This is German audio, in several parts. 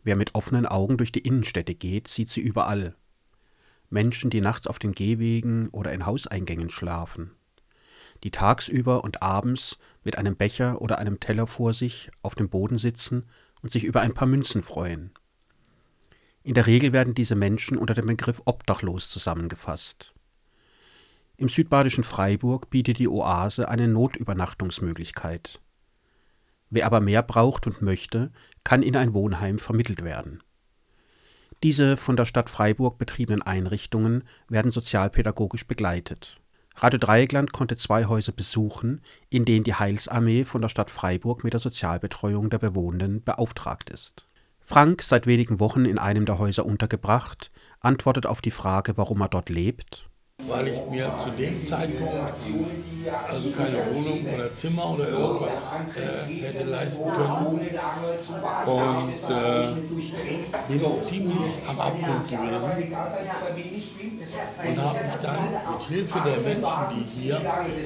Wer mit offenen Augen durch die Innenstädte geht, sieht sie überall. Menschen, die nachts auf den Gehwegen oder in Hauseingängen schlafen, die tagsüber und abends mit einem Becher oder einem Teller vor sich auf dem Boden sitzen und sich über ein paar Münzen freuen. In der Regel werden diese Menschen unter dem Begriff obdachlos zusammengefasst. Im südbadischen Freiburg bietet die Oase eine Notübernachtungsmöglichkeit. Wer aber mehr braucht und möchte, kann in ein Wohnheim vermittelt werden. Diese von der Stadt Freiburg betriebenen Einrichtungen werden sozialpädagogisch begleitet. Radio Dreieckland konnte 2 Häuser besuchen, in denen die Heilsarmee von der Stadt Freiburg mit der Sozialbetreuung der Bewohnenden beauftragt ist. Frank, seit wenigen Wochen in einem der Häuser untergebracht, antwortet auf die Frage, warum er dort lebt. Weil ich mir zu dem Zeitpunkt also keine Wohnung oder Zimmer oder irgendwas hätte leisten können und bin ziemlich am Abgrund gewesen und habe mich dann mit Hilfe der Menschen, die hier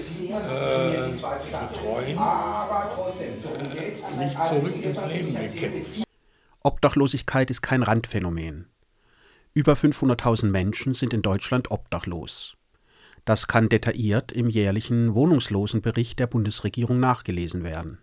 betreuen, mich zurück ins Leben gekämpft. Obdachlosigkeit ist kein Randphänomen. Über 500.000 Menschen sind in Deutschland obdachlos. Das kann detailliert im jährlichen Wohnungslosenbericht der Bundesregierung nachgelesen werden.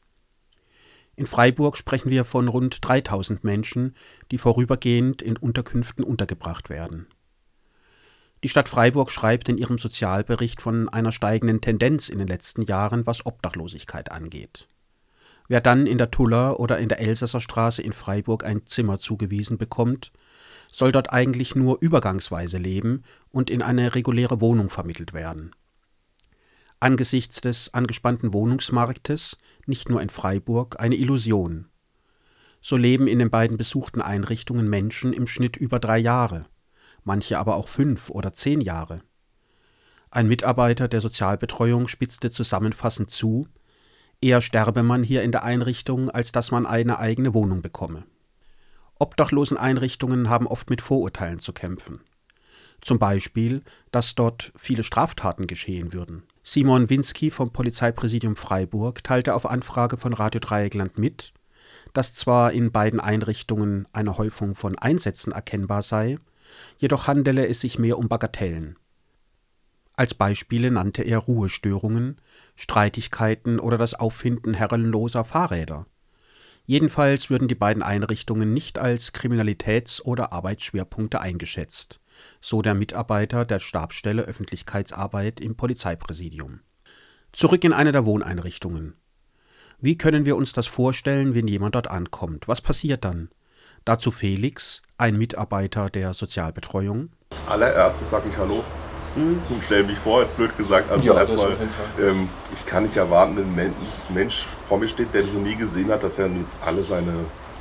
In Freiburg sprechen wir von rund 3.000 Menschen, die vorübergehend in Unterkünften untergebracht werden. Die Stadt Freiburg schreibt in ihrem Sozialbericht von einer steigenden Tendenz in den letzten Jahren, was Obdachlosigkeit angeht. Wer dann in der Tuller oder in der Elsasserstraße in Freiburg ein Zimmer zugewiesen bekommt, soll dort eigentlich nur übergangsweise leben und in eine reguläre Wohnung vermittelt werden. Angesichts des angespannten Wohnungsmarktes, nicht nur in Freiburg, eine Illusion. So leben in den beiden besuchten Einrichtungen Menschen im Schnitt über 3 Jahre, manche aber auch 5 oder 10 Jahre. Ein Mitarbeiter der Sozialbetreuung spitzte zusammenfassend zu: Eher sterbe man hier in der Einrichtung, als dass man eine eigene Wohnung bekomme. Obdachloseneinrichtungen haben oft mit Vorurteilen zu kämpfen. Zum Beispiel, dass dort viele Straftaten geschehen würden. Simon Winski vom Polizeipräsidium Freiburg teilte auf Anfrage von Radio Dreieckland mit, dass zwar in beiden Einrichtungen eine Häufung von Einsätzen erkennbar sei, jedoch handele es sich mehr um Bagatellen. Als Beispiele nannte er Ruhestörungen, Streitigkeiten oder das Auffinden herrenloser Fahrräder. Jedenfalls würden die beiden Einrichtungen nicht als Kriminalitäts- oder Arbeitsschwerpunkte eingeschätzt, so der Mitarbeiter der Stabsstelle Öffentlichkeitsarbeit im Polizeipräsidium. Zurück in eine der Wohneinrichtungen. Wie können wir uns das vorstellen, wenn jemand dort ankommt? Was passiert dann? Dazu Felix, ein Mitarbeiter der Sozialbetreuung. Als allererstes sage ich Hallo und stelle mich vor, jetzt blöd gesagt. Also ja, erstmal, ich kann nicht erwarten, wenn ein Mensch vor mir steht, der mich noch nie gesehen hat, dass er jetzt alle seine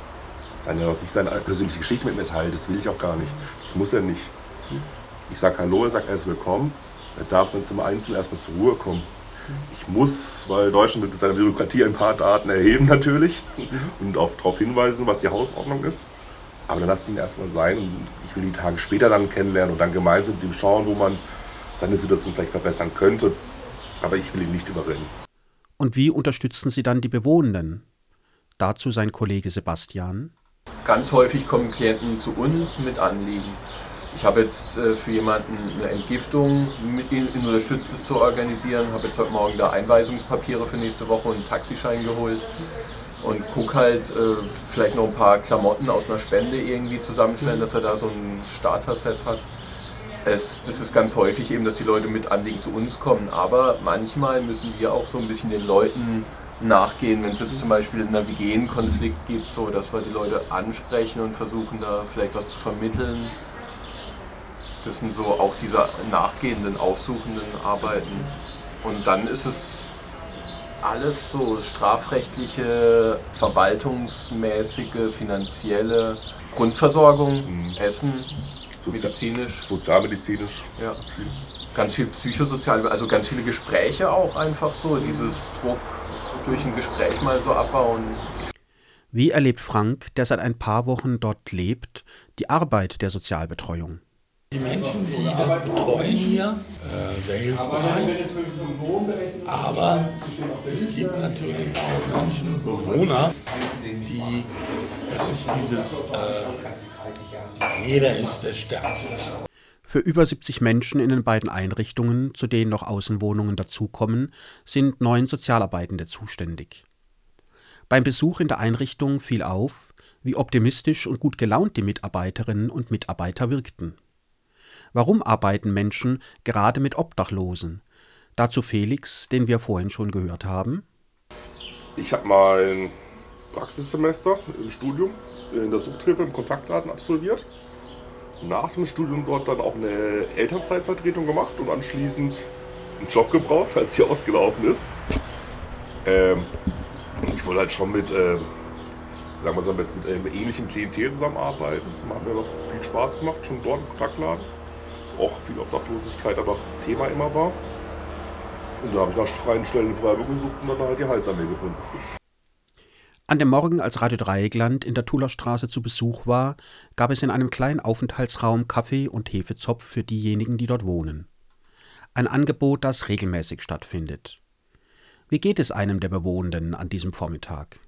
persönliche Geschichte mit mir teilt. Das will ich auch gar nicht. Das muss er nicht. Ich sage Hallo, er sagt, er ist willkommen. Er darf dann zum einen erstmal zur Ruhe kommen. Ich muss, weil Deutschland mit seiner Bürokratie ein paar Daten erheben natürlich und darauf hinweisen, was die Hausordnung ist. Aber dann lasse ich ihn erstmal sein und ich will die Tage später dann kennenlernen und dann gemeinsam mit ihm schauen, wo man seine Situation vielleicht verbessern könnte. Aber ich will ihn nicht überreden. Und wie unterstützen Sie dann die Bewohnenden? Dazu sein Kollege Sebastian. Ganz häufig kommen Klienten zu uns mit Anliegen. Ich habe jetzt für jemanden eine Entgiftung mit ihm unterstützt, zu organisieren. Habe jetzt heute Morgen da Einweisungspapiere für nächste Woche und einen Taxischein geholt. Und guck halt, vielleicht noch ein paar Klamotten aus einer Spende irgendwie zusammenstellen, dass er da so ein Starter-Set hat. Das ist ganz häufig eben, dass die Leute mit Anliegen zu uns kommen. Aber manchmal müssen wir auch so ein bisschen den Leuten nachgehen, wenn es jetzt zum Beispiel einen WG einen Konflikt gibt, so dass wir die Leute ansprechen und versuchen da vielleicht was zu vermitteln. Das sind so auch diese nachgehenden, aufsuchenden Arbeiten. Und dann ist es alles so strafrechtliche, verwaltungsmäßige, finanzielle Grundversorgung, Essen, medizinisch. Sozialmedizinisch. Ja. Ganz viel psychosozial, also ganz viele Gespräche auch einfach so, dieses Druck durch ein Gespräch mal so abbauen. Wie erlebt Frank, der seit ein paar Wochen dort lebt, die Arbeit der Sozialbetreuung? Die Menschen, die das betreuen hier, sehr hilfsbereit. Aber es gibt natürlich auch Menschen, Bewohner, die, das ist dieses, jeder ist der Stärkste. Für über 70 Menschen in den beiden Einrichtungen, zu denen noch Außenwohnungen dazukommen, sind 9 Sozialarbeitende zuständig. Beim Besuch in der Einrichtung fiel auf, wie optimistisch und gut gelaunt die Mitarbeiterinnen und Mitarbeiter wirkten. Warum arbeiten Menschen gerade mit Obdachlosen? Dazu Felix, den wir vorhin schon gehört haben. Ich habe mein Praxissemester im Studium in der Suchthilfe im Kontaktladen absolviert. Nach dem Studium dort dann auch eine Elternzeitvertretung gemacht und anschließend einen Job gebraucht, als sie ausgelaufen ist. Und ich wollte halt schon mit, sagen wir so am besten, mit einem ähnlichen Klientel zusammenarbeiten. Das hat mir noch viel Spaß gemacht, schon dort im Kontaktladen. Auch viel Obdachlosigkeit einfach Thema immer war. Und da habe ich nach freien Stellen in Freiburg gesucht und dann halt die Heilsarmee gefunden. An dem Morgen, als Radio Dreieckland in der Tulerstraße zu Besuch war, gab es in einem kleinen Aufenthaltsraum Kaffee und Hefezopf für diejenigen, die dort wohnen. Ein Angebot, das regelmäßig stattfindet. Wie geht es einem der Bewohnenden an diesem Vormittag?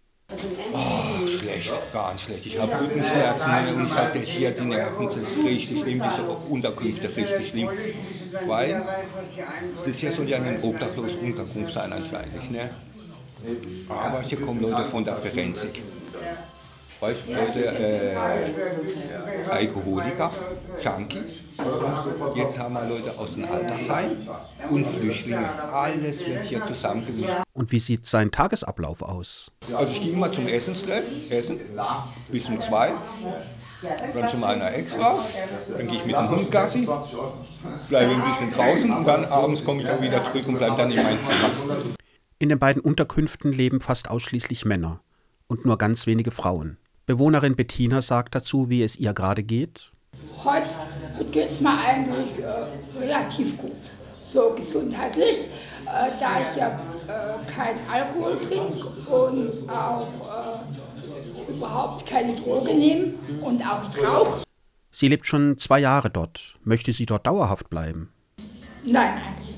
Oh, schlecht, ganz schlecht. Ich habe Rückenschmerzen und ich hatte hier die Nerven, das ist richtig schlimm, diese Unterkünfte richtig schlimm. Weil das hier soll ja eine Obdachlosenunterkunft sein anscheinend, ne? Aber hier kommen Leute von der Forensik. Weißt du, Leute, Alkoholiker, Junkies. Jetzt haben wir Leute aus dem Altersheim und Flüchtlinge. Alles wird hier zusammengemischt. Und wie sieht sein Tagesablauf aus? Also ich gehe immer zum Essenstreff, essen, bis um 2. Dann zu meiner Ex-Frau, dann gehe ich mit dem Hund Gassi, bleibe ein bisschen draußen und dann abends komme ich auch wieder zurück und bleibe dann in meinem Zimmer. In den beiden Unterkünften leben fast ausschließlich Männer und nur ganz wenige Frauen. Bewohnerin Bettina sagt dazu, wie es ihr gerade geht. Heute geht es mir eigentlich relativ gut. So gesundheitlich, da ich ja keinen Alkohol trinke und auch überhaupt keine Droge nehme und auch nicht rauche. Sie lebt schon 2 Jahre dort. Möchte sie dort dauerhaft bleiben? Nein, eigentlich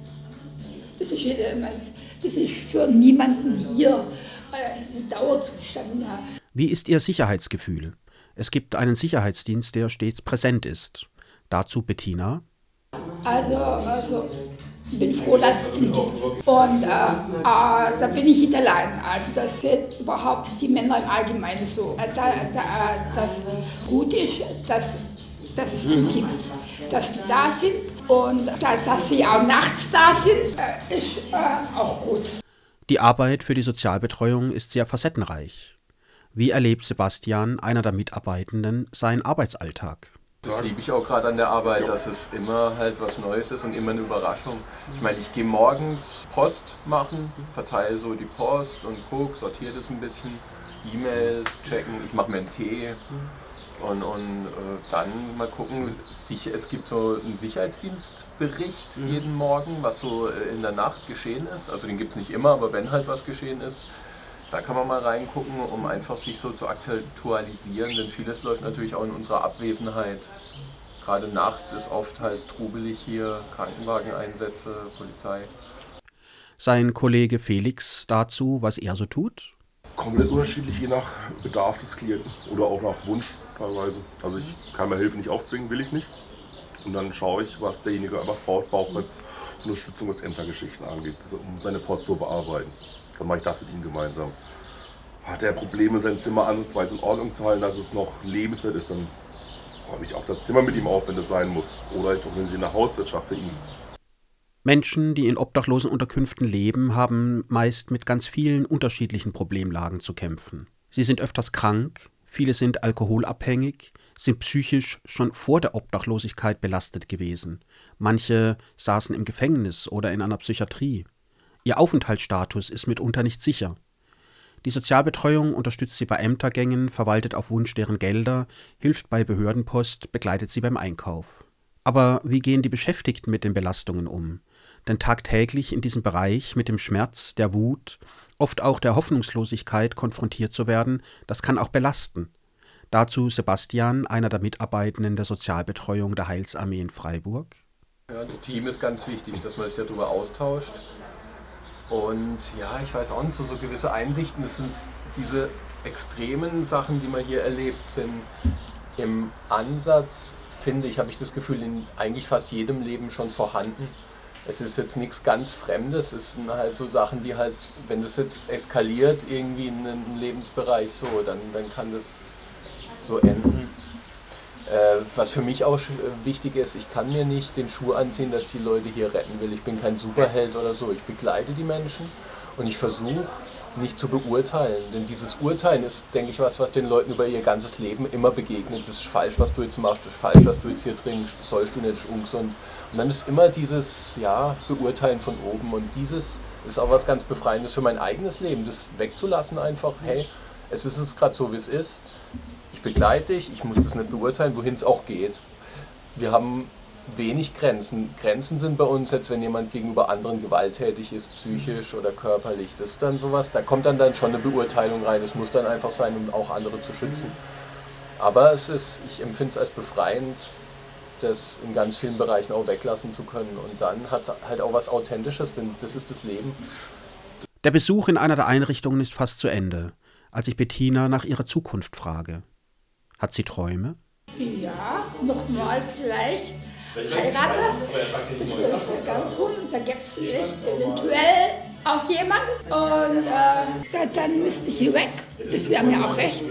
nicht. Das ist für niemanden hier ein Dauerzustand. Ja. Wie ist ihr Sicherheitsgefühl? Es gibt einen Sicherheitsdienst, der stets präsent ist. Dazu Bettina. Also ich bin froh, dass es den gibt. Und da bin ich nicht allein. Also das sind überhaupt die Männer im Allgemeinen so. Das gut ist, dass es die gibt. Dass die da sind und dass sie auch nachts da sind, ist auch gut. Die Arbeit für die Sozialbetreuung ist sehr facettenreich. Wie erlebt Sebastian, einer der Mitarbeitenden, seinen Arbeitsalltag? Das liebe ich auch gerade an der Arbeit, dass es immer halt was Neues ist und immer eine Überraschung. Ich meine, ich gehe morgens Post machen, verteile so die Post und gucke, sortiere das ein bisschen, E-Mails checken, ich mache mir einen Tee und dann mal gucken. Es gibt so einen Sicherheitsdienstbericht jeden Morgen, was so in der Nacht geschehen ist. Also den gibt es nicht immer, aber wenn halt was geschehen ist, da kann man mal reingucken, um einfach sich so zu aktualisieren, denn vieles läuft natürlich auch in unserer Abwesenheit. Gerade nachts ist oft halt trubelig hier, Krankenwageneinsätze, Polizei. Sein Kollege Felix dazu, was er so tut? Komplett unterschiedlich, je nach Bedarf des Klienten oder auch nach Wunsch teilweise. Also ich kann mir Hilfe nicht aufzwingen, will ich nicht. Und dann schaue ich, was derjenige einfach braucht als Unterstützung, was Ämtergeschichten angeht, also um seine Post zu bearbeiten. Dann mache ich das mit ihm gemeinsam. Hat er Probleme, sein Zimmer ansatzweise in Ordnung zu halten, dass es noch lebenswert ist, dann räume ich auch das Zimmer mit ihm auf, wenn das sein muss. Oder ich organisiere eine Hauswirtschaft für ihn. Menschen, die in obdachlosen Unterkünften leben, haben meist mit ganz vielen unterschiedlichen Problemlagen zu kämpfen. Sie sind öfters krank, viele sind alkoholabhängig, sind psychisch schon vor der Obdachlosigkeit belastet gewesen. Manche saßen im Gefängnis oder in einer Psychiatrie. Ihr Aufenthaltsstatus ist mitunter nicht sicher. Die Sozialbetreuung unterstützt sie bei Ämtergängen, verwaltet auf Wunsch deren Gelder, hilft bei Behördenpost, begleitet sie beim Einkauf. Aber wie gehen die Beschäftigten mit den Belastungen um? Denn tagtäglich in diesem Bereich mit dem Schmerz, der Wut, oft auch der Hoffnungslosigkeit konfrontiert zu werden, das kann auch belasten. Dazu Sebastian, einer der Mitarbeitenden der Sozialbetreuung der Heilsarmee in Freiburg. Ja, das Team ist ganz wichtig, dass man sich darüber austauscht. Und ja, ich weiß auch nicht, so gewisse Einsichten, das sind diese extremen Sachen, die man hier erlebt, sind im Ansatz, finde ich, habe ich das Gefühl, in eigentlich fast jedem Leben schon vorhanden. Es ist jetzt nichts ganz Fremdes, es sind halt so Sachen, die halt, wenn das jetzt eskaliert irgendwie in einem Lebensbereich so, dann kann das so enden. Was für mich auch wichtig ist, ich kann mir nicht den Schuh anziehen, dass ich die Leute hier retten will. Ich bin kein Superheld oder so, ich begleite die Menschen und ich versuche nicht zu beurteilen. Denn dieses Urteilen ist, denke ich, was den Leuten über ihr ganzes Leben immer begegnet. Das ist falsch, was du jetzt machst, das ist falsch, was du jetzt hier trinkst, das sollst du nicht, das ist ungesund. Und dann ist immer dieses Beurteilen von oben und dieses ist auch was ganz Befreiendes für mein eigenes Leben, das wegzulassen einfach, hey, es ist jetzt gerade so, wie es ist. Ich begleite dich, ich muss das nicht beurteilen, wohin es auch geht. Wir haben wenig Grenzen. Grenzen sind bei uns jetzt, wenn jemand gegenüber anderen gewalttätig ist, psychisch oder körperlich. Das ist dann sowas, da kommt dann schon eine Beurteilung rein. Es muss dann einfach sein, um auch andere zu schützen. Aber ich empfinde es als befreiend, das in ganz vielen Bereichen auch weglassen zu können. Und dann hat es halt auch was Authentisches, denn das ist das Leben. Der Besuch in einer der Einrichtungen ist fast zu Ende, als ich Bettina nach ihrer Zukunft frage. Hat sie Träume? Ja, nochmal vielleicht heiraten. Das würde ich sehr gern tun. Da gibt es vielleicht eventuell auch jemanden. Und dann müsste ich hier weg. Das wäre mir auch recht.